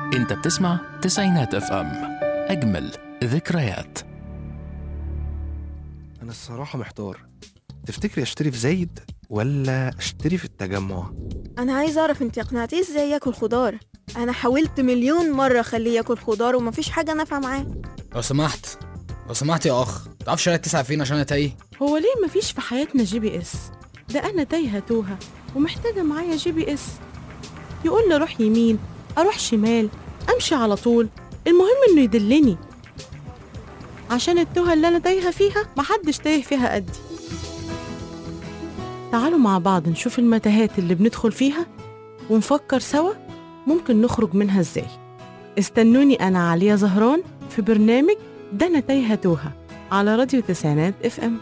انت بتسمع تسعينات اف ام، اجمل ذكريات. أنا الصراحة محتار. تفتكري أشتري في زايد ولا أشتري في التجمع؟ انا عايزه اعرف انت اقنعتيه ازاي ياكل خضار. انا حاولت مليون مره اخليه ياكل خضار ومفيش حاجه نافعه معاه. لو سمحت يا اخ، تعرف شارع 9 فين عشان انا تايه؟ هو ليه مفيش في حياتنا GPS؟ ده أنا تايهة توهة ومحتاجة معايا GPS يقول لي روح يمين، أروح شمال، أمشي على طول، المهم إنه يدلني، عشان التوهة اللي أنا تايهة فيها محدش تايه فيها قدي. تعالوا مع بعض نشوف المتاهات اللي بندخل فيها ونفكر سوا ممكن نخرج منها إزاي. استنوني أنا عليا زهران في برنامج ده أنا تايهة توهة على راديو تسعينات اف ام.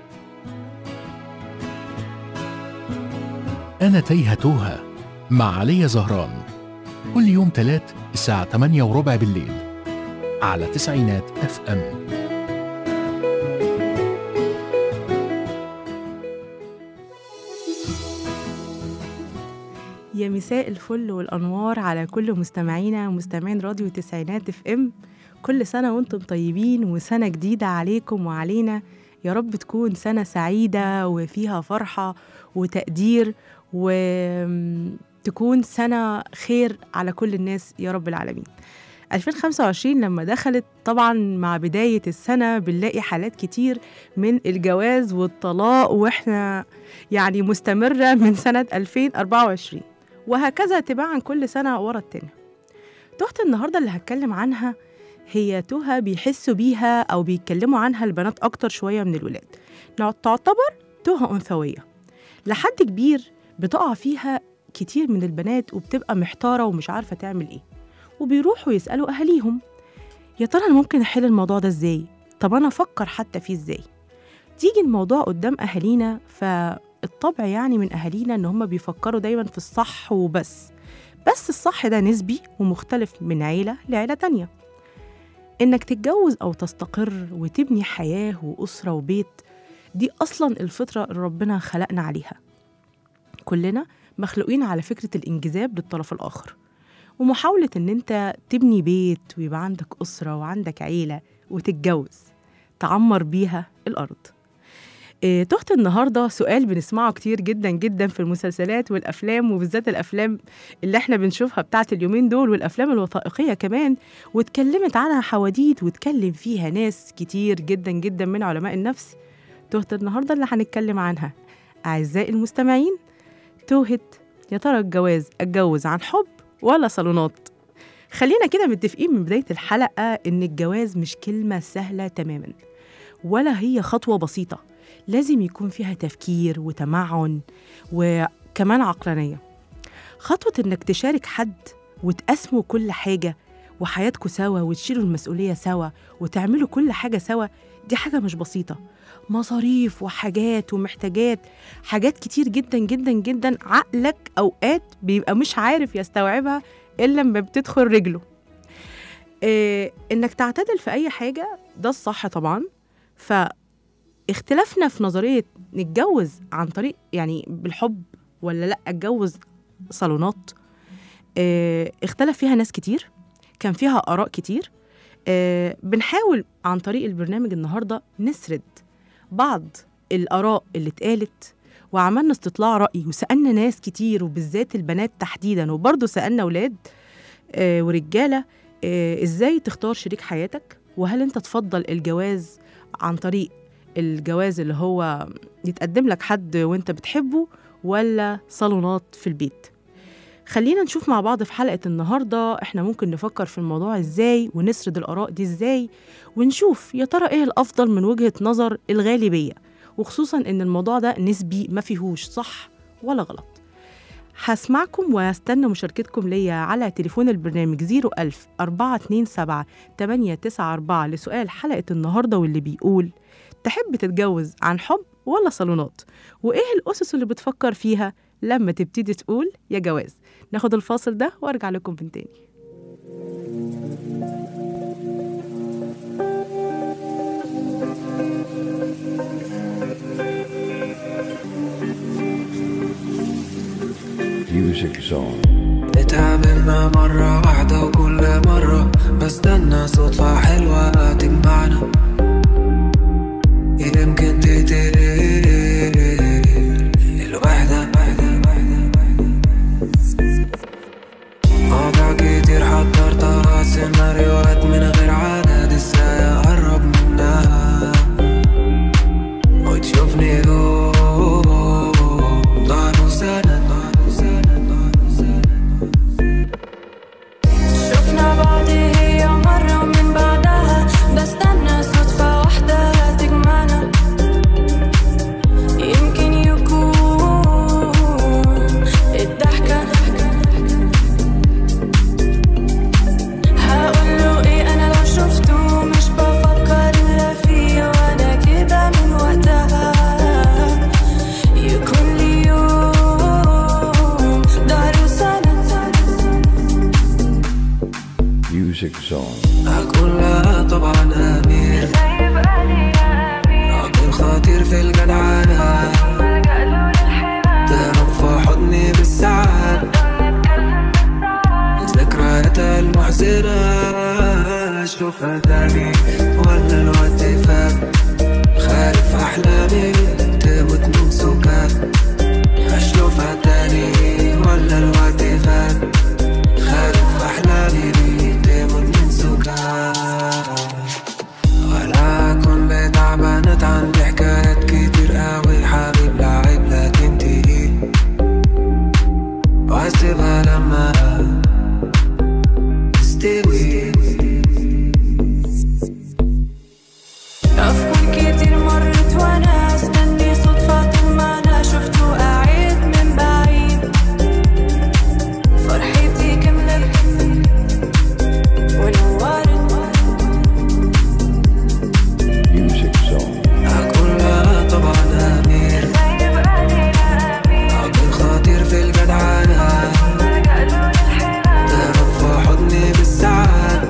أنا تايهة توهة مع عليا زهران، كل يوم تلات الساعة 8:15 بالليل على تسعينات اف ام. يا مساء الفل والأنوار على كل مستمعينا ومستمعين راديو تسعينات اف ام. كل سنة وانتم طيبين وسنة جديدة عليكم وعلينا. يا رب تكون سنة سعيدة وفيها فرحة وتقدير، وتكون سنة خير على كل الناس يا رب العالمين. 2025 لما دخلت طبعا مع بداية السنة بنلاقي حالات كتير من الجواز والطلاق، واحنا يعني مستمرة من سنة 2024 وهكذا تباعا كل سنة ورا التانية. تهة النهاردة اللي هتكلم عنها هي تهة بيحسوا بيها أو بيتكلموا عنها البنات أكتر شوية من الولاد، تعتبر تهة أنثوية لحد كبير بتقع فيها كتير من البنات وبتبقى محتارة ومش عارفة تعمل إيه، وبيروحوا يسألوا أهاليهم يا ترى أنا ممكن أحل الموضوع ده إزاي؟ طب أنا أفكر حتى فيه إزاي؟ تيجي الموضوع قدام أهالينا، فالطبع يعني من أهالينا إن هم بيفكروا دايما في الصح وبس، بس الصح ده نسبي ومختلف من عيلة لعيلة تانية. إنك تتجوز أو تستقر وتبني حياة وأسرة وبيت، دي أصلاً الفطرة اللي ربنا خلقنا عليها. كلنا مخلوقين على فكرة الانجذاب للطرف الآخر، ومحاولة إن أنت تبني بيت ويبقى عندك أسرة وعندك عيلة وتتجوز تعمر بيها الأرض. تهت النهاردة سؤال بنسمعه كتير جدا جدا في المسلسلات والأفلام، وبالذات الأفلام اللي احنا بنشوفها بتاعت اليومين دول والأفلام الوثائقية كمان، واتكلمت عنها حواديت واتكلم فيها ناس كتير جدا جدا من علماء النفس. تهت النهاردة اللي هنتكلم عنها أعزائي المستمعين، توهت يا ترى أتجوز عن حب ولا صالونات؟ خلينا كده متفقين من بداية الحلقة إن الجواز مش كلمة سهلة تماما، ولا هي خطوة بسيطة، لازم يكون فيها تفكير وتمعن وكمان عقلانية. خطوة إنك تشارك حد وتقسموا كل حاجة وحياتكوا سوا وتشيلوا المسؤولية سوا وتعملوا كل حاجة سوا، دي حاجة مش بسيطة، مصاريف وحاجات ومحتاجات، حاجات كتير جدا جدا جدا عقلك أوقات بيبقى مش عارف يستوعبها إلا لما بتدخل رجله. إنك تعتدل في أي حاجة ده الصح طبعا. فاختلافنا في نظرية نتجوز عن طريق يعني بالحب ولا لأ أتجوز صالونات، اختلف فيها ناس كتير، كان فيها آراء كتير. بنحاول عن طريق البرنامج النهاردة نسرد بعض الآراء اللي اتقالت، وعملنا استطلاع رأي وسألنا ناس كتير وبالذات البنات تحديداً، وبرضو سألنا أولاد ورجالة إزاي تختار شريك حياتك، وهل أنت تفضل الجواز عن طريق الجواز اللي هو يتقدم لك حد وأنت بتحبه ولا صالونات في البيت. خلينا نشوف مع بعض في حلقة النهاردة احنا ممكن نفكر في الموضوع ازاي ونسرد الآراء دي ازاي، ونشوف يا ترى ايه الأفضل من وجهة نظر الغالبية، وخصوصا ان الموضوع ده نسبي ما فيهوش صح ولا غلط. هسمعكم واستنى مشاركتكم ليا على تليفون البرنامج 01000-427-894 لسؤال حلقة النهاردة واللي بيقول تحب تتجوز عن حب ولا صالونات، وايه الأسس اللي بتفكر فيها لما تبتدي تقول يا جواز. ناخد الفاصل ده وارجع لكم من تاني. Music Zone. اتقابلنا مرة واحدة وكل مرة بستنى صدفة حلوة تجمعنا، يمكن تقتل الوحدة. مواضيع كتير حضرتها، سيناريوهات من غير عدد، ازاي اقرب منها وتشوفني ضهر وسند. شفنا بعض هي مرة من بعدها بستنى صدفة واحدة تجمعنا، يمكن يكون الضحكة. هقوله ايه انا لو شفته، مش بفكر الا فيه وانا كده من وقتها، يكون لي يوم ضهر وسند. Music Zone. هكون لها طبعا أمير، راجل خطير في الجدعنة، تهرب في حضني بالساعات، ذكرياتها المحزنة أشوفها تاني ولا الوقت فات، خالف أحلامي تموت من سكات. أشوفها تاني ولا الوقت فات، خالف أحلامي تموت من سكات. ولا أكون بتعبانة، عندي حكايات كتير قوي، حبيب لعيب لكن تقيل، وأسيبها لما تستوي. أفكار كتير مرت وأنا أستني صدفة تجمعنا، شفته قاعد من بعيد، فرحتي كملت ونورت. Music Zone. هكون لها طبعا أمير، راجل خطير في الجدعنة، تهرب في حضني بالساعات،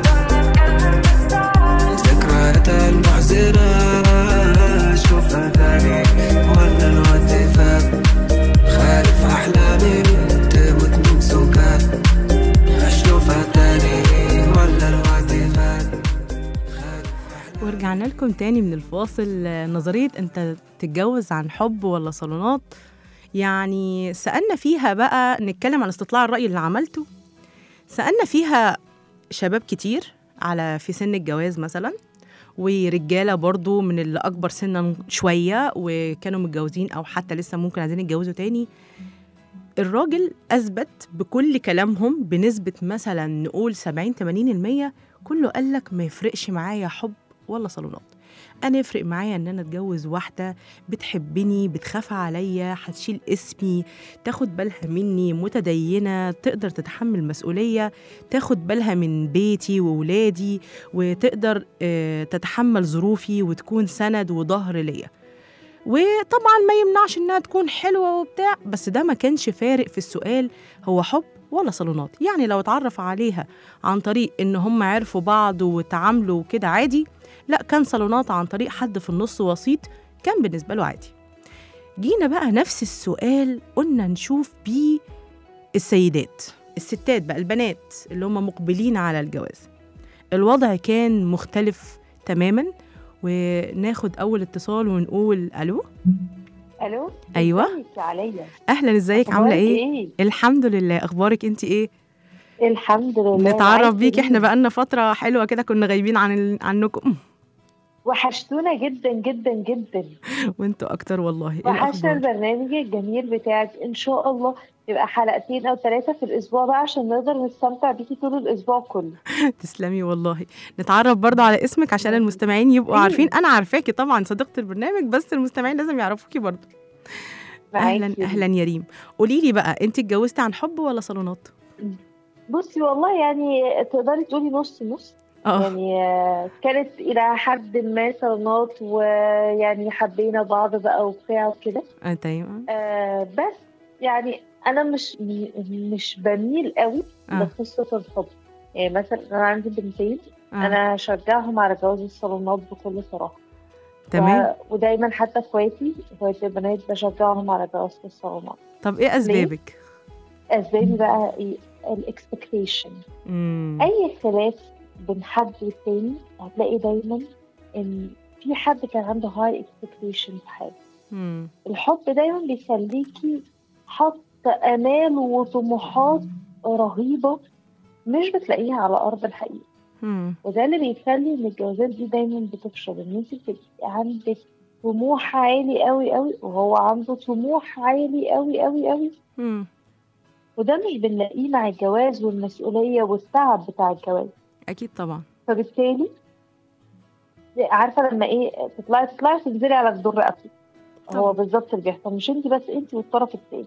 ذكرياتها المحزنة أشوفها تاني ولا الوقت فات، خالف أحلامي تموت من سكات. أشوفها تاني ولا الوقت فات. ورجعنا لكم تاني من الفاصل. نظرية انت تتجوز عن حب ولا صالونات، يعني سألنا فيها بقى، نتكلم عن استطلاع الرأي اللي عملته. سألنا فيها شباب كتير على في سن الجواز مثلا، ورجالة برضو من اللي أكبر سنا شوية وكانوا متجوزين أو حتى لسه ممكن عايزين يتجوزوا تاني. الراجل أثبت بكل كلامهم بنسبة مثلا نقول 70-80%، كله قالك ما يفرقش معايا حب ولا صالونات، أنا يفرق معايا أن أنا أتجوز واحدة بتحبني، بتخاف عليا، هتشيل اسمي، تاخد بالها مني، متدينة، تقدر تتحمل مسؤولية، تاخد بالها من بيتي وولادي، وتقدر تتحمل ظروفي وتكون سند وظهر ليا. وطبعا ما يمنعش انها تكون حلوة وبتاع، بس ده ما كانش فارق في السؤال هو حب ولا صالونات. يعني لو اتعرف عليها عن طريق ان هم عرفوا بعض وتعاملوا كده عادي، لا كان صالونات عن طريق حد في النص وسيط، كان بالنسبة له عادي. جينا بقى نفس السؤال قلنا نشوف بيه الستات بقى، البنات اللي هم مقبلين على الجواز. الوضع كان مختلف تماماً. وناخد أول اتصال ونقول ألو. ألو. أيوة عليا. أهلا، ازيك، عاملة إيه؟ الحمد لله، أخبارك أنت إيه؟ الحمد لله. نتعرف بيك، إحنا بقالنا فترة حلوة كده كنا غايبين عنكم. وحشتونا جدا جدا جدا. وانتوا أكتر والله. وحشنا البرنامج الجميل بتاعك. إن شاء الله يبقى 2 أو 3 في الأسبوع بقى عشان نقدر نستمتع بيكي طول الأسبوع كله. تسلمي والله. نتعرف برضه على اسمك عشان المستمعين يبقوا عارفين. أنا عارفاكي طبعا، صديقة البرنامج، بس المستمعين لازم يعرفوكي برضه. أهلا يا ريم. قوليلي بقى، أنت اتجوزتي عن حب ولا صالونات؟ بصي والله يعني تقدري تقولي نص نص. يعني كانت إلى حد ما صالونات، ويعني حبينا بعض بقى وبتاع وكده. تمام. بس يعني أنا مش بميل قوي لقصة الحب. يعني مثلا أنا عندي بنتين، أنا هشجعهم على جواز الصالونات بكل صراحة. تمام. ودايما حتى اخواتي البنات بشجعهم على جواز الصالونات. طب إيه أسبابك؟ أسبابي بقى إيه؟ الاكسبكتيشن. اي خلاف بين حد والتاني هتلاقي دايما ان في حد كان عنده هاي اكسبكتيشن في حاجه. الحب دايما بيخليكي حط امال وطموحات رهيبه مش بتلاقيها على ارض الحقيقه. وده اللي بيخلي ان الجوازات دي دايما بتفشل، ان انت بتبقي عندك طموح عالي قوي قوي وهو عنده طموح عالي قوي قوي قوي. وده مش بنلاقيه مع الجواز والمسؤوليه والتعب بتاع الجواز. اكيد طبعا. فبالتالي عارفه لما ايه تطلعي تنزلي على جدور رقبتك، هو بالظبط اللي بيحصل، مش انت بس، انت والطرف الثاني.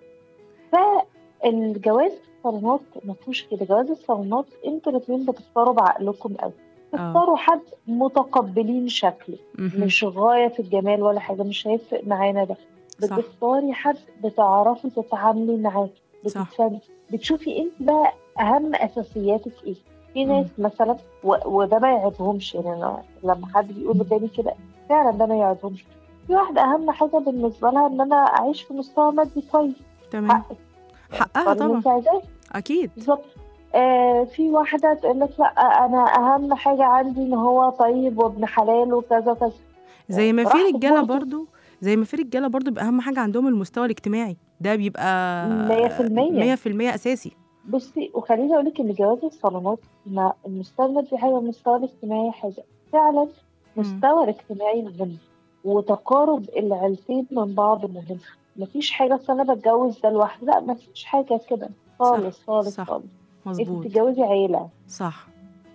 فالجواز الصالونات ما فيهوش كده. جواز الصالونات انتوا الاثنين بتختاروا بعقلكم قوي، تختاروا حد متقبلين شكله، مش غايه في الجمال ولا حاجه، مش هيفرق معانا ده. بتختاري حد بتعرفي تتعاملي معاه، بتتفهمي، بتشوفي انت بقى اهم اساسياتك ايه. في ناس مثلا وده ما يعجبهمش، يعني لما حد بيقول لتاني كده فعلا ده ما يعجبهمش. في واحده اهم حاجه بالنسبه لها ان انا اعيش في مستوى مادي كويس. تمام. حقها طبعا. اكيد. بالظبط. في واحده تقول لك لا انا اهم حاجه عندي ان هو طيب وابن حلال وكذا كذا. زي ما في رجاله برضو بيبقى اهم حاجه عندهم المستوى الاجتماعي، ده بيبقى 100% اساسي. بصي وخليني اقول لك ان جواز الصالونات مع المستوى المادي حاجه والمستوى الاجتماعي حاجه. فعلا المستوى الاجتماعي مهم وتقارب العيلتين من بعض مهم. مفيش حاجه اصل انا بتجوز ده لوحدي، لا مفيش حاجه كده خالص خالص خالص. مظبوط. انت بتتجوزي عيله. صح.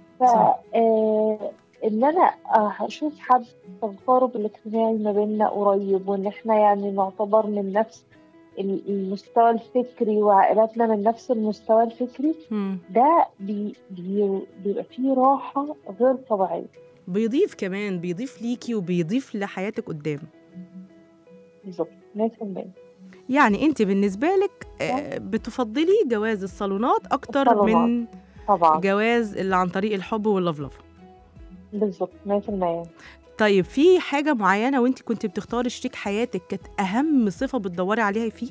ان انا اشوف حد التقارب الاجتماعي ما بيننا قريب، وان احنا يعني نعتبر من نفس المستوى الفكري وعائلاتنا من نفس المستوى الفكري، ده بيبقى فيه راحة غير طبيعية. بيضيف ليكي وبيضيف لحياتك قدام. بالظبط 100%. يعني انت بالنسبة لك بتفضلي جواز الصالونات اكتر من طبعا جواز اللي عن طريق الحب واللفلفة. بالظبط 100%. طيب في حاجة معينة وانت كنت بتختاري شريك حياتك كانت أهم صفة بتدوري عليها فيه؟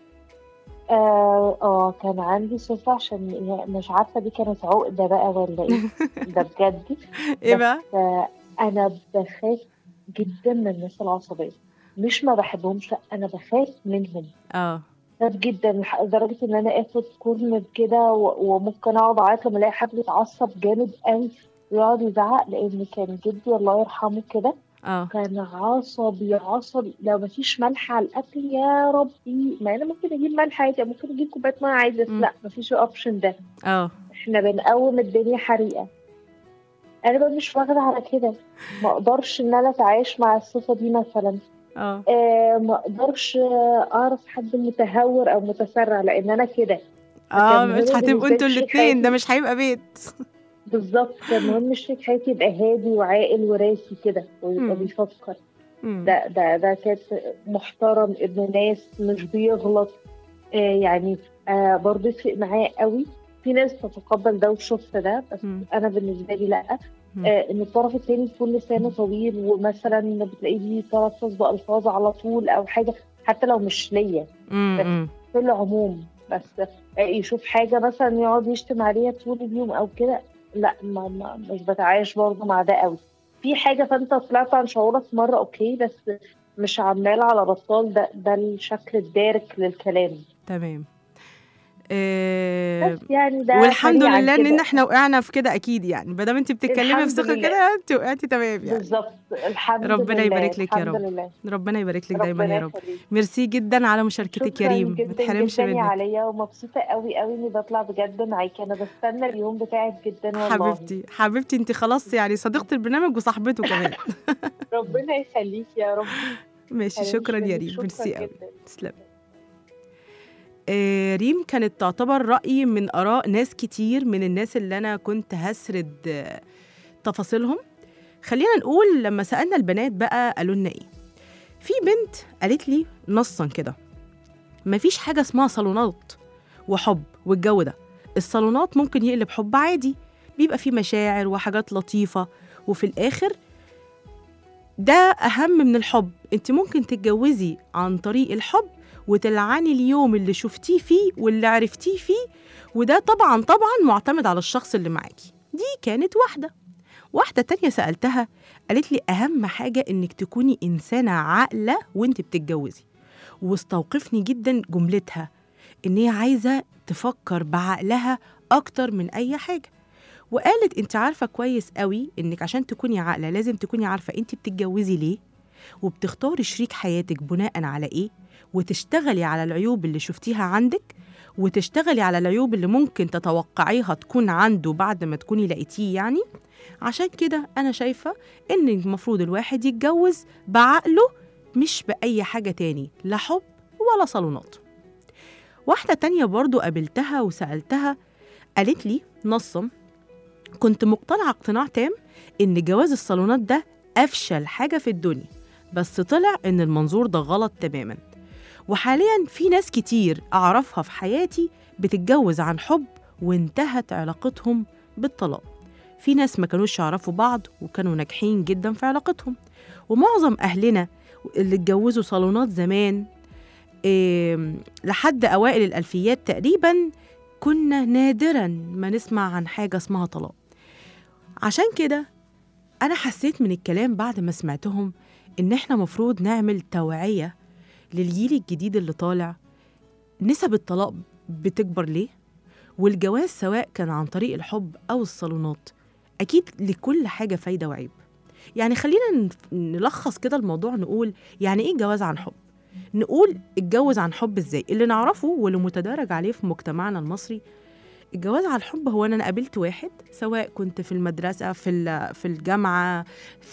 كان عندي صفة، عشان مش عارفة دي كانت عقدة بقى ولا ايه. ده بجد. ايه بقى؟ انا بخاف جدا من الناس العصبية، مش ما بحبهمش، لا انا بخاف منهم. بخاف جدا لدرجة ان انا اخد كورنر كده وممكن اقعد اعيط لما الاقي حد يتعصب جامد قوي ويقعد يزعق، لان كان جدي الله يرحمه كده كان عصبي لو مفيش ملح على الاكل يا ربي، ما انا ممكن اجيب ملح عادي، ممكن اجيب كوبايه ميه عادي، بس لا مفيش الاوبشن ده. احنا بنقوم الدنيا حريقه. انا بقى مش واخده على كده، ما اقدرش ان انا اتعايش مع الصفه دي مثلا. ما اقدرش اعرف حد متهور او متسرع، لان انا كده مش هتبقوا انتوا الاثنين، ده مش هيبقى بيت. بالظبط. كان مهم شريك حياتي يبقى هادي وعاقل وراسي كده ويبقى بيفكر. ده كانت محترم، ابن ناس، مش بيغلط. يعني برضه يفرق معايا قوي. في ناس تتقبل ده وشفت ده، بس انا بالنسبه لي لا. ان الطرف الثاني يكون لسانه طويل، ومثلا بتلاقيه بيتلفظ بالفاظ على طول او حاجه، حتى لو مش ليا بس في العموم، بس يشوف حاجه مثلا يقعد يشتم عليها طول اليوم او كده، لا مش بتعايش برضه مع ده قوي. في حاجه فانت طلعت عن شعورك مره اوكي، بس مش عمال على بطال. ده الشكل الدارك للكلام. تمام. بس يعني ده والحمد لله ان احنا وقعنا في كده اكيد، يعني ما دام انت بتتكلمي بثقه كده انت وقعتي تمام يعني. بالظبط. الحمد لله. ربنا يبارك لك يا رب. ربنا يبارك لك دايما يا رب. ميرسي جدا على مشاركتك يا ريم، ما تحرمش منك. عليا ومبسوطه قوي قوي اني بطلع بجد معاكي. انا بستنى اليوم بتاعك جدا والله. حبيبتي انت خلاص يعني صديقه البرنامج وصاحبته كمان. ربنا يخليك يا رب. ماشي، شكرا يا ريم، ميرسي قوي. تسلم. ريم كانت تعتبر رأي من آراء ناس كتير من الناس اللي أنا كنت هسرد تفاصيلهم. خلينا نقول لما سألنا البنات بقى قالوا لنا إيه. في بنت قالت لي نصا كده مفيش حاجة اسمها صالونات وحب والجو ده. الصالونات ممكن يقلب حب عادي، بيبقى فيه مشاعر وحاجات لطيفة، وفي الآخر ده أهم من الحب. انت ممكن تتجوزي عن طريق الحب وتلعني اليوم اللي شفتيه فيه واللي عرفتيه فيه وده طبعا معتمد على الشخص اللي معاكي. دي كانت واحدة تانية سألتها قالت لي أهم حاجة إنك تكوني إنسانة عاقلة وإنت بتتجوزي. واستوقفني جدا جملتها إن هي عايزة تفكر بعقلها أكتر من أي حاجة. وقالت أنت عارفة كويس قوي إنك عشان تكوني عاقلة لازم تكوني عارفة أنت بتتجوزي ليه، وبتختاري شريك حياتك بناء على إيه، وتشتغلي على العيوب اللي شفتيها عندك، وتشتغلي على العيوب اللي ممكن تتوقعيها تكون عنده بعد ما تكوني لقيتيه يعني. عشان كده أنا شايفة إن المفروض الواحد يتجوز بعقله مش بأي حاجة تاني، لا حب ولا صالونات. واحدة تانية برضو قابلتها وسألتها قالت لي نصا كنت مقتنعة اقتناع تام إن جواز الصالونات ده أفشل حاجة في الدنيا، بس طلع إن المنظور ده غلط تماما. وحاليا في ناس كتير أعرفها في حياتي بتتجوز عن حب وانتهت علاقتهم بالطلاق. في ناس ما كانوش يعرفوا بعض وكانوا ناجحين جدا في علاقتهم. ومعظم أهلنا اللي اتجوزوا صالونات زمان لحد أوائل الألفيات تقريبا كنا نادرا ما نسمع عن حاجة اسمها طلاق. عشان كده أنا حسيت من الكلام بعد ما سمعتهم إن إحنا مفروض نعمل توعية للجيل الجديد اللي طالع. نسب الطلاق بتكبر ليه؟ والجواز سواء كان عن طريق الحب أو الصالونات أكيد لكل حاجة فايدة وعيب. يعني خلينا نلخص كده الموضوع، نقول يعني إيه جواز عن حب؟ نقول اتجوز عن حب إزاي؟ اللي نعرفه واللي متدرج عليه في مجتمعنا المصري، الجواز عن الحب هو أنا قابلت واحد سواء كنت في المدرسة في الجامعة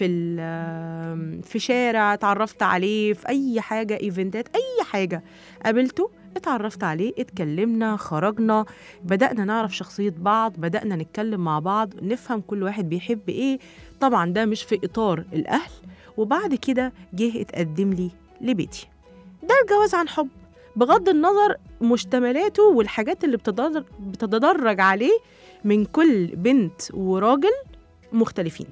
في شارع اتعرفت عليه في أي حاجة إيفنتات أي حاجة قابلته اتعرفت عليه اتكلمنا خرجنا بدأنا نعرف شخصية بعض بدأنا نتكلم مع بعض نفهم كل واحد بيحب إيه. طبعا ده مش في إطار الأهل. وبعد كده جه اتقدم لي لبيتي. ده الجواز عن حب بغض النظر مشتملاته والحاجات اللي بتتدرج عليه من كل بنت وراجل مختلفين.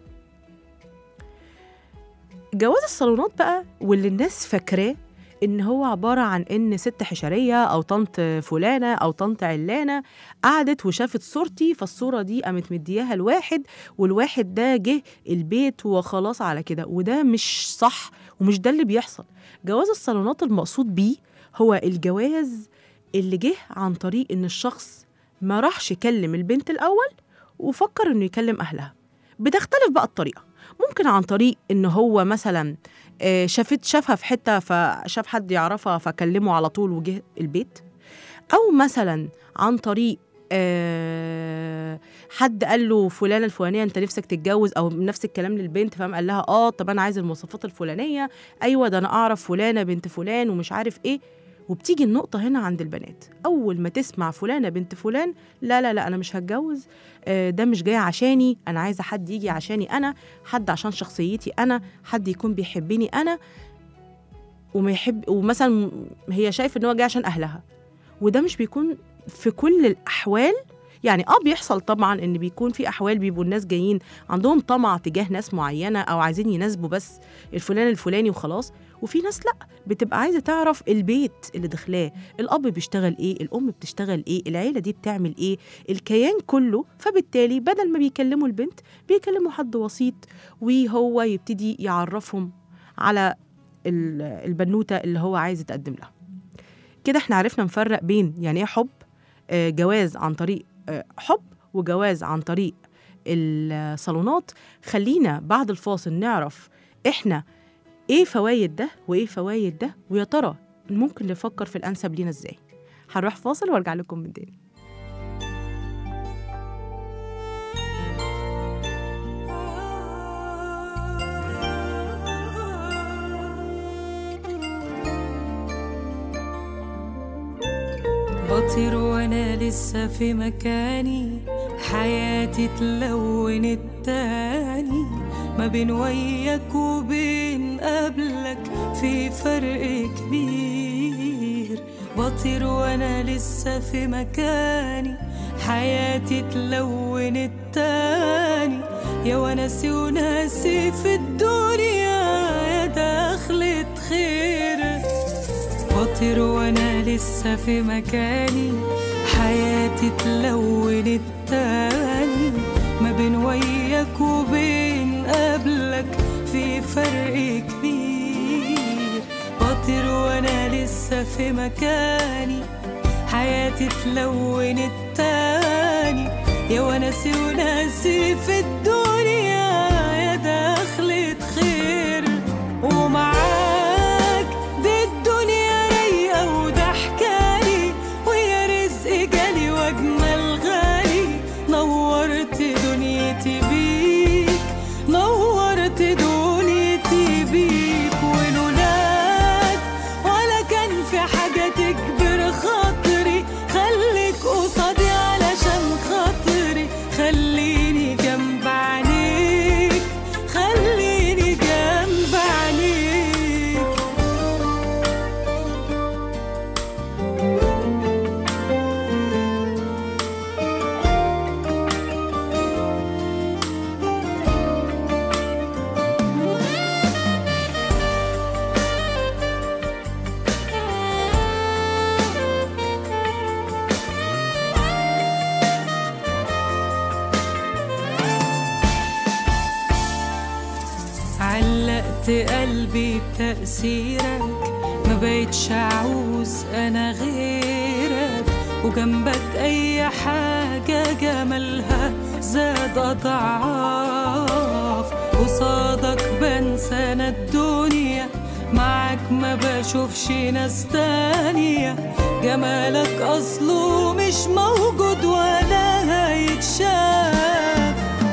جواز الصالونات بقى واللي الناس فاكراه إن هو عبارة عن إن ست حشرية أو طنط فلانة أو طنط علانة قعدت وشافت صورتي فالصورة دي قامت مدياها الواحد والواحد ده جه البيت وخلاص على كده. وده مش صح ومش ده اللي بيحصل. جواز الصالونات المقصود بيه هو الجواز اللي جه عن طريق إن الشخص ما راحش يكلم البنت الأول وفكر إنه يكلم أهلها. بتختلف بقى الطريقة. ممكن عن طريق إن هو مثلا شافها في حتة فشاف حد يعرفها فكلمه على طول وجه البيت، أو مثلا عن طريق حد قال له فلانة الفلانية أنت نفسك تتجوز أو نفس الكلام للبنت فقام قال لها طب أنا عايز المواصفات الفلانية، أيوة ده أنا أعرف فلانة بنت فلان ومش عارف إيه. وبتيجي النقطة هنا عند البنات أول ما تسمع فلانة بنت فلان لا أنا مش هتجوز، ده مش جاي عشاني، أنا عايزة حد يجي عشاني أنا، حد عشان شخصيتي أنا، حد يكون بيحبني أنا وما يحب. ومثلا هي شايفة إن هو جاي عشان أهلها وده مش بيكون في كل الأحوال. يعني بيحصل طبعا إن بيكون في أحوال بيبقوا الناس جايين عندهم طمع تجاه ناس معينة أو عايزين يناسبوا بس الفلان الفلاني وخلاص. وفي ناس لأ بتبقى عايزة تعرف البيت اللي دخلاه، الأب بيشتغل إيه، الأم بتشتغل إيه، العيلة دي بتعمل إيه، الكيان كله. فبالتالي بدل ما بيكلموا البنت بيكلموا حد وسيط وهو يبتدي يعرفهم على البنوتة اللي هو عايز يتقدم لها. كده احنا عرفنا نفرق بين يعني ايه حب، جواز عن طريق حب وجواز عن طريق الصالونات. خلينا بعد الفاصل نعرف احنا ايه فوايد ده وايه فوايد ده، ويا ترى ممكن نفكر في الانسب لينا ازاي. هنروح فاصل وارجع لكم من تاني. بطير وانا لسه في مكاني، حياتي تلونت تاني، ما بين وياك وبين قبلك في فرق كبير. بطير وانا لسه في مكاني، حياتي تلونت تاني، يا وناسي وناسي في الدنيا يا دخلة خير. بطير وانا لسه في مكاني، حياتي حياتي تلون التاني، ما بين وياك وبين قبلك في فرق كبير، بطير وانا لسه في مكاني، حياتي تلون التاني، يا وناسي وناسي في الدنيا، يا دخلة خير ومعاك دي الدنيا رايقة وضحكالي، ويا رزق جالي واجمل غالي، نورت دنيتي بيك، نورت دنيتي بيك، ولولاك ولا كان في حاجة تكبر خاطري، خليك قصادي علشان خاطري، خليني جنب عينيك، خليني جنب عينيك. علقت قلبي بتأثيرك، ما بقيتش أعوز أنا غيرك، وجنبك أي حاجة جمالها زاد أضعاف، قصادك بنسى أنا الدنيا، معاك ما بشوفش ناس تانية، جمالك أصله مش موجود ولا هيتشاف،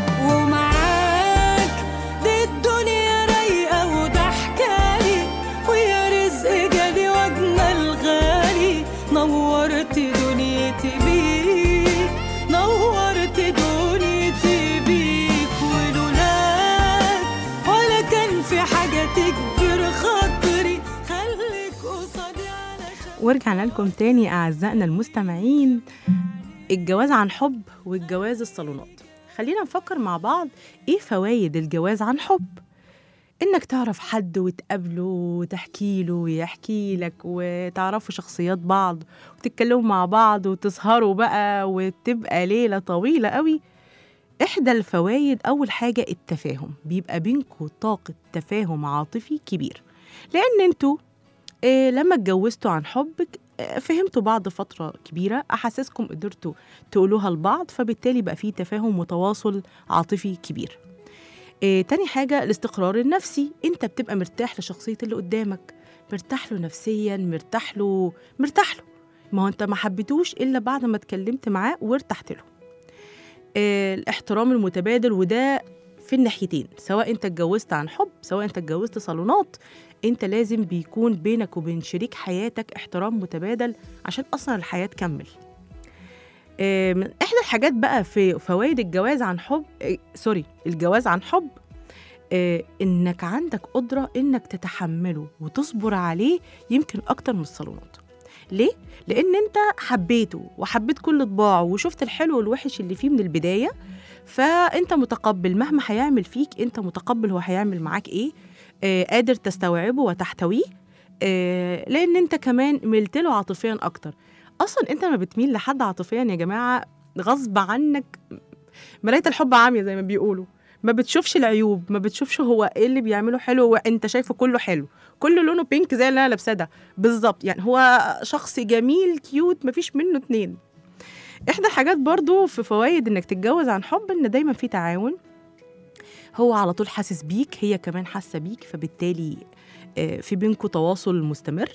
ومعاك دي الدنيا رايقة وضحكالي، ويا رزق جالي واجمل غالي، نورت دنيتي بيك، نورت دنيتي بيك، ولولاك ولا كان في حاجة تكبر خاطري، خليك قصادي علشان. ورجعنا لكم تاني أعزائنا المستمعين. الجواز عن حب والجواز الصالونات، خلينا نفكر مع بعض إيه فوايد الجواز عن حب. إنك تعرف حد وتقابله وتحكي له ويحكي لك، وتعرفوا شخصيات بعض وتتكلموا مع بعض وتسهروا بقى وتبقى ليلة طويلة قوي. إحدى الفوايد أول حاجة التفاهم، بيبقى بينكوا طاقة تفاهم عاطفي كبير، لأن انتوا لما اتجوزتوا عن حبك فهمتوا بعض فترة كبيرة، أحاسيسكم قدرتوا تقولوها لبعض، فبالتالي بقى فيه تفاهم وتواصل عاطفي كبير. تاني حاجة الاستقرار النفسي، انت بتبقى مرتاح لشخصية اللي قدامك، مرتاح له نفسيا، مرتاح له، ما هو انت ما حبيتوش إلا بعد ما اتكلمت معاه وارتحت له. الاحترام المتبادل، وده في الناحيتين، سواء انت اتجوزت عن حب سواء انت اتجوزت صالونات، انت لازم بيكون بينك وبين شريك حياتك احترام متبادل عشان اصلا الحياة تكمل. من احدى الحاجات بقى في فوائد الجواز عن حب الجواز عن حب، انك عندك قدرة انك تتحمله وتصبر عليه يمكن اكتر من الصالونات. ليه؟ لان انت حبيته وحبيت كل طباعه وشفت الحلو والوحش اللي فيه من البداية، فانت متقبل مهما هيعمل فيك، انت متقبل هو هيعمل معاك ايه، قادر تستوعبه وتحتويه، لان انت كمان ملتله عاطفيا اكتر. اصلا انت ما بتميل لحد عاطفيا يا جماعه غصب عنك، مرايه الحب عاميه زي ما بيقولوا، ما بتشوفش العيوب، ما بتشوفش هو ايه اللي بيعمله حلو، وانت شايفه كله حلو، كله لونه بينك زي اللي انا لابساه ده بالظبط، يعني هو شخص جميل كيوت مفيش منه اتنين. احدى الحاجات برضو في فوائد انك تتجوز عن حب ان دايما في تعاون، هو على طول حاسس بيك، هي كمان حاسه بيك، فبالتالي في بينكم تواصل مستمر.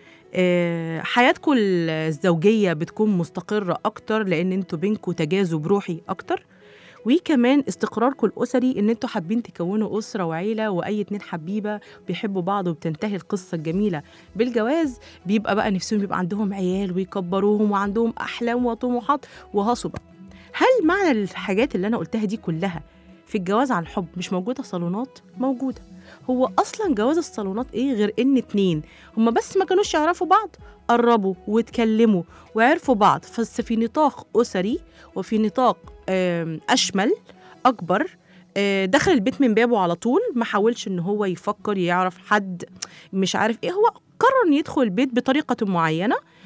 حياتكم الزوجيه بتكون مستقره اكتر لان انتوا بينكم تجاذب روحي اكتر، وكمان استقراركم الاسري ان انتوا حابين تكونوا اسره وعيله، واي اتنين حبيبه بيحبوا بعض وبتنتهي القصه الجميله بالجواز، بيبقى بقى نفسهم يبقى عندهم عيال ويكبروهم وعندهم احلام وطموحات وهصوا بقى. هل معنى الحاجات اللي انا قلتها دي كلها في الجواز عن حب مش موجوده صالونات؟ موجوده. هو اصلا جواز الصالونات ايه غير ان اتنين هما بس ما كانوش يعرفوا بعض، قربوا واتكلموا وعرفوا بعض، بس في نطاق اسري وفي نطاق اشمل اكبر، دخل البيت من بابه على طول، ما حاولش ان هو يفكر يعرف حد مش عارف ايه، هو قرر ان يدخل البيت بطريقه معينه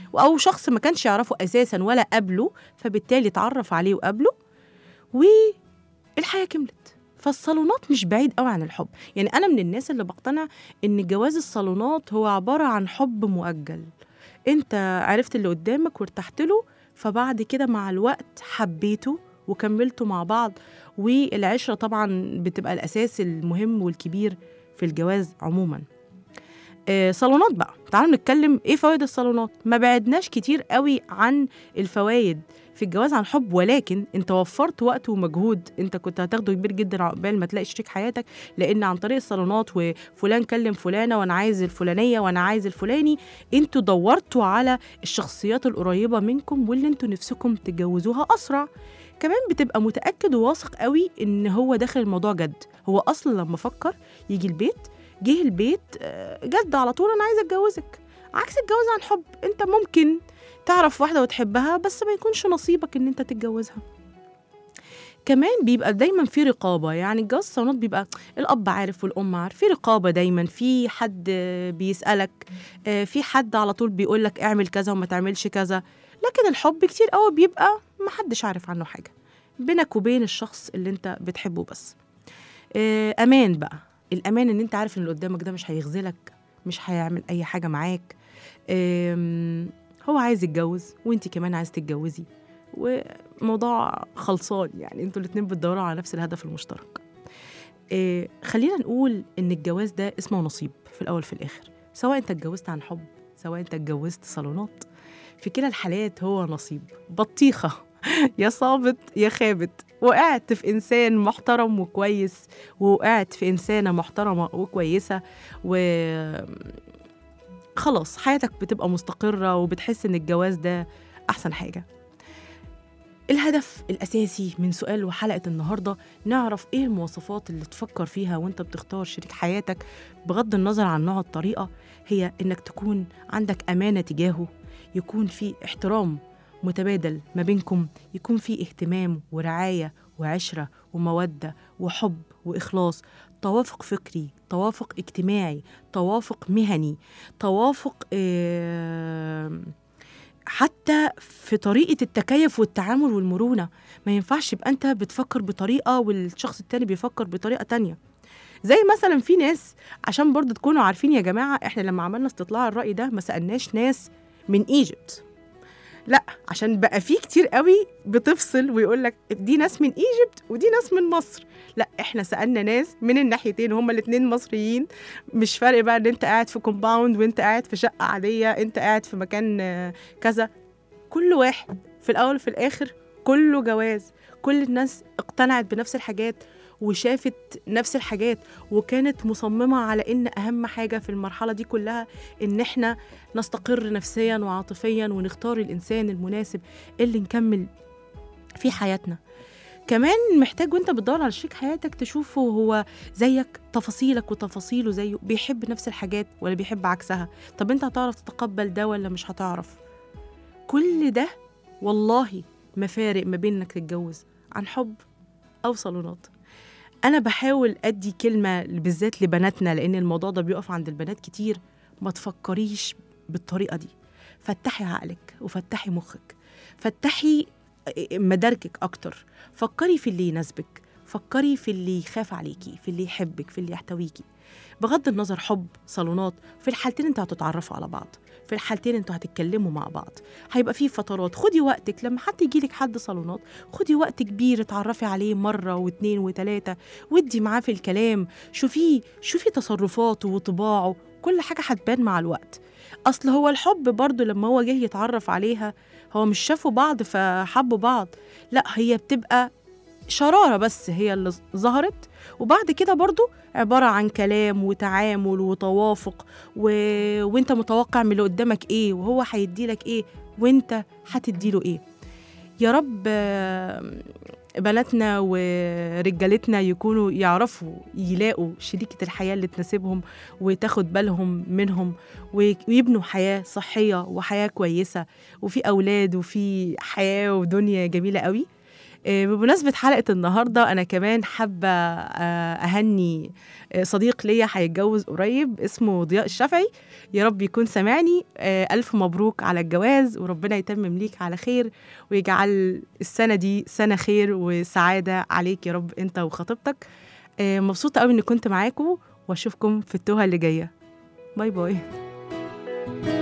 أو شخص ما كانش يعرفه أساساً ولا قبله، فبالتالي اتعرف عليه وقبله والحياة كملت. فالصالونات مش بعيد قوي عن الحب. يعني أنا من الناس اللي بقتنع إن جواز الصالونات هو عبارة عن حب مؤجل. أنت عرفت اللي قدامك وارتحت له، فبعد كده مع الوقت حبيته وكملتوا مع بعض، والعشرة طبعا بتبقى الأساس المهم والكبير في الجواز عموما. صالونات بقى، تعالوا نتكلم إيه فوائد الصالونات. ما بعدناش كتير قوي عن الفوائد في الجواز عن حب، ولكن انت وفرت وقت ومجهود انت كنت هتاخده كبير جدا عقبال ما تلاقي شريك حياتك، لان عن طريق الصالونات وفلان كلم فلانه وانا عايز الفلانيه وانا عايز الفلاني، انتوا دورتوا على الشخصيات القريبه منكم واللي انتوا نفسكم تتجوزوها اسرع. كمان بتبقى متاكد وواثق قوي ان هو داخل الموضوع جد. هو اصلا لما فكر يجي البيت، جه البيت جد على طول، انا عايزه اتجوزك. عكس الجواز عن حب، انت ممكن تعرف واحدة وتحبها بس ما يكونش نصيبك ان انت تتجوزها. كمان بيبقى دايما في رقابة. يعني الجواز الصالونات بيبقى الأب عارف والأم عارف، في رقابة دايما، في حد بيسألك، في حد على طول بيقولك اعمل كذا وما تعملش كذا. لكن الحب كتير قوي بيبقى محدش عارف عنه حاجة، بينك وبين الشخص اللي انت بتحبه بس. أمان بقى، الأمان ان انت عارف ان اللي قدامك ده مش هيخذلك، مش هيعمل أي حاجة معاك. هو عايز يتجوز وانتي كمان عايز تتجوزي، وموضوع خلصان. يعني انتوا الاتنين بتدوروا على نفس الهدف المشترك. خلينا نقول ان الجواز ده اسمه نصيب في الأول في الآخر، سواء انت اتجوزت عن حب سواء انت اتجوزت صالونات، في كلا الحالات هو نصيب. بطيخة يا صابت يا خابت، وقعت في إنسان محترم وكويس، وقعت في إنسانة محترمة وكويسة، خلاص حياتك بتبقى مستقرة وبتحس إن الجواز ده أحسن حاجة. الهدف الأساسي من سؤال وحلقة النهاردة نعرف إيه المواصفات اللي تفكر فيها وإنت بتختار شريك حياتك، بغض النظر عن نوع الطريقة. هي إنك تكون عندك أمانة تجاهه، يكون في احترام متبادل ما بينكم، يكون في اهتمام ورعاية وعشرة ومودة وحب وإخلاص، توافق فكري، توافق اجتماعي، توافق مهني، توافق حتى في طريقة التكيف والتعامل والمرونة. ما ينفعش يبقى أنت بتفكر بطريقة والشخص التاني بيفكر بطريقة تانية. زي مثلا في ناس، عشان برضو تكونوا عارفين يا جماعة، احنا لما عملنا استطلاع الرأي ده ما سألناش ناس من إيجيبت، لا، عشان بقى في كتير قوي بتفصل ويقول لك دي ناس من ايجيبت ودي ناس من مصر. لا، احنا سألنا ناس من الناحيتين، هما الاتنين مصريين. مش فرق بقى ان انت قاعد في كومباوند وانت قاعد في شقة عادية، انت قاعد في مكان كذا. كل واحد في الاول في الاخر كله جواز. كل الناس اقتنعت بنفس الحاجات وشافت نفس الحاجات، وكانت مصممة على إن أهم حاجة في المرحلة دي كلها إن إحنا نستقر نفسياً وعاطفياً ونختار الإنسان المناسب اللي نكمل في حياتنا. كمان محتاج وإنت بتدور على شريك حياتك تشوفه هو زيك، تفاصيلك وتفاصيله زيه، بيحب نفس الحاجات ولا بيحب عكسها. طب أنت هتعرف تتقبل ده ولا مش هتعرف؟ كل ده والله مفارق ما بين إنك تتجوز عن حب أو صالونات. أنا بحاول أدي كلمة بالذات لبناتنا، لأن الموضوع ده بيقف عند البنات كتير. ما تفكريش بالطريقة دي، فتحي عقلك وفتحي مخك، فتحي مداركك أكتر. فكري في اللي يناسبك، فكري في اللي يخاف عليكي، في اللي يحبك، في اللي يحتويكي. بغض النظر حب صالونات، في الحالتين انتوا هتتعرفوا على بعض، في الحالتين انتوا هتتكلموا مع بعض. هيبقى فيه فترات، خدي وقتك. لما حد يجيلك حد صالونات خدي وقت كبير، اتعرفي عليه مرة واثنين وثلاثة، ودي معاه في الكلام، شوفي تصرفاته وطباعه، كل حاجة هتبان مع الوقت. أصل هو الحب برضو لما هو جه يتعرف عليها، هو مش شافوا بعض فحبوا بعض، لا، هي بتبقى شرارة بس هي اللي ظهرت، وبعد كده برضو عبارة عن كلام وتعامل وتوافق وانت متوقع من اللي قدامك ايه، وهو هيديلك ايه وانت هتديله ايه. يا رب بناتنا ورجالتنا يكونوا يعرفوا يلاقوا شريكة الحياة اللي تناسبهم وتاخد بالهم منهم، ويبنوا حياة صحية وحياة كويسة، وفي أولاد وفي حياة ودنيا جميلة قوي. بمناسبة حلقة النهاردة أنا كمان حابة أهني صديق ليا هيتجوز قريب اسمه ضياء الشافعي. يا رب يكون سمعني. ألف مبروك على الجواز، وربنا يتمم ليك على خير، ويجعل السنة دي سنة خير وسعادة عليك يا رب أنت وخطيبتك. مبسوطة قوي إني كنت معاكم، وأشوفكم في التوهة اللي جاية. باي باي.